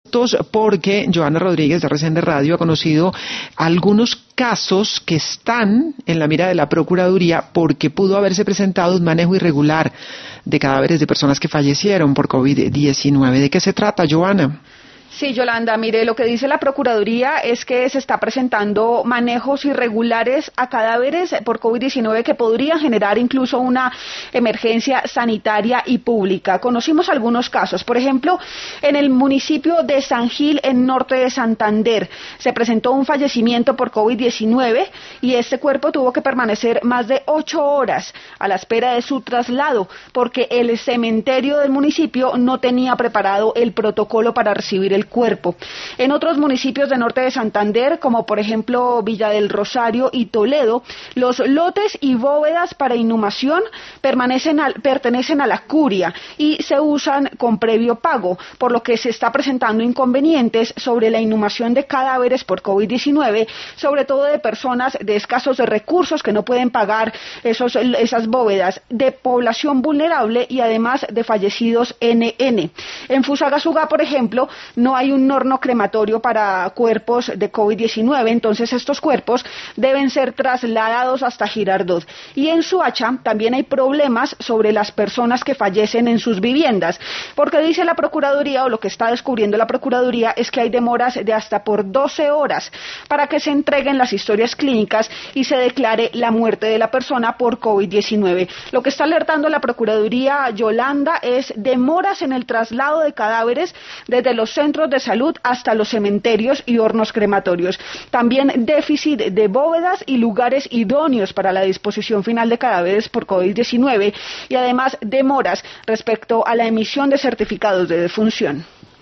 porque Joana Rodríguez de RCN Radio ha conocido algunos casos que están en la mira de la Procuraduría porque pudo haberse presentado un manejo irregular de cadáveres de personas que fallecieron por COVID-19. ¿De qué se trata, Joana? Sí, Yolanda, mire, lo que dice la Procuraduría es que se está presentando manejos irregulares a cadáveres por COVID-19 que podrían generar incluso una emergencia sanitaria y pública. Conocimos algunos casos, por ejemplo, en el municipio de San Gil, en norte de Santander, se presentó un fallecimiento por COVID-19 y este cuerpo tuvo que permanecer más de 8 horas a la espera de su traslado porque el cementerio del municipio no tenía preparado el protocolo para recibir el cuerpo. En otros municipios de norte de Santander, como por ejemplo Villa del Rosario y Toledo, los lotes y bóvedas para inhumación pertenecen a la curia y se usan con previo pago, por lo que se está presentando inconvenientes sobre la inhumación de cadáveres por COVID-19, sobre todo de personas de escasos recursos que no pueden pagar esas bóvedas, de población vulnerable y además de fallecidos NN. En Fusagasugá, por ejemplo, no hay un horno crematorio para cuerpos de COVID-19, entonces estos cuerpos deben ser trasladados hasta Girardot. Y en Soacha también hay problemas sobre las personas que fallecen en sus viviendas, porque dice la Procuraduría, o lo que está descubriendo la Procuraduría, es que hay demoras de hasta por 12 horas para que se entreguen las historias clínicas y se declare la muerte de la persona por COVID-19. Lo que está alertando la Procuraduría, Yolanda, es demoras en el traslado de cadáveres desde los centros de salud hasta los cementerios y hornos crematorios. También déficit de bóvedas y lugares idóneos para la disposición final de cadáveres por COVID-19 y además demoras respecto a la emisión de certificados de defunción.